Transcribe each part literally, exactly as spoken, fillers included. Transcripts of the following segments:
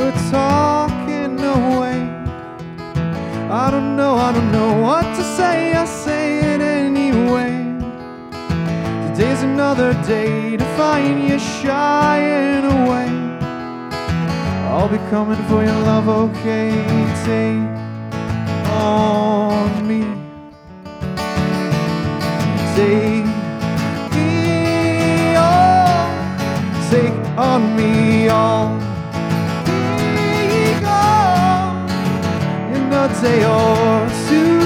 we're talking away. I don't know, I don't know what to say, I say it anyway. Today's another day to find you shying away. I'll be coming for your love, okay? Take on me, take me on, take on me all. Be gone in a day or two.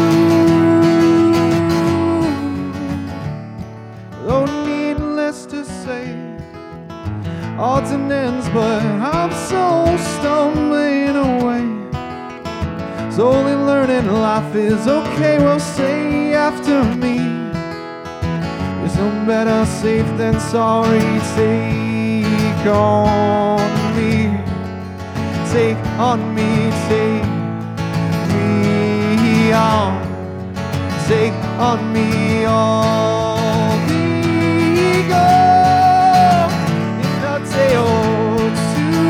Oh, needless to say, odds and ends, but I'm so stumbling away. Slowly learning life is okay, well, say after me. It's no better safe than sorry. Take on me, take on me, take me on, take on me all. Be gone in a day or two.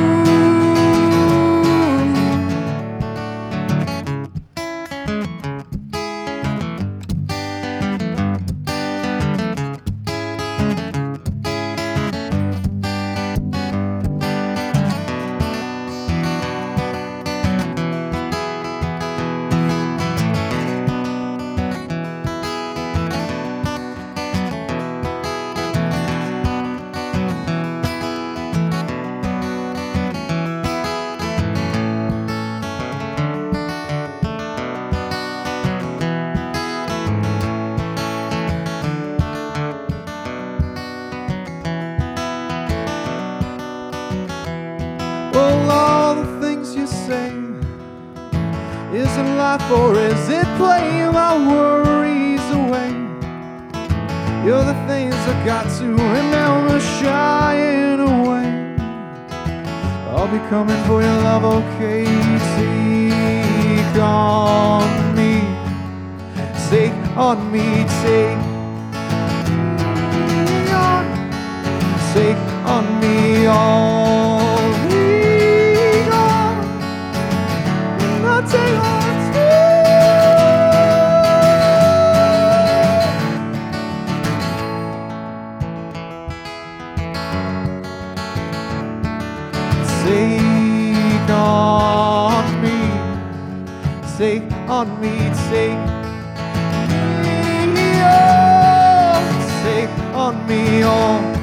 Well, all the things you say, is it life or is it play? My worries away. You're the things I got to remember shying away. I'll be coming for your love, okay? Take on me, take on me, take me on, take on me all. Take on me, take on me, take me on, take on me all.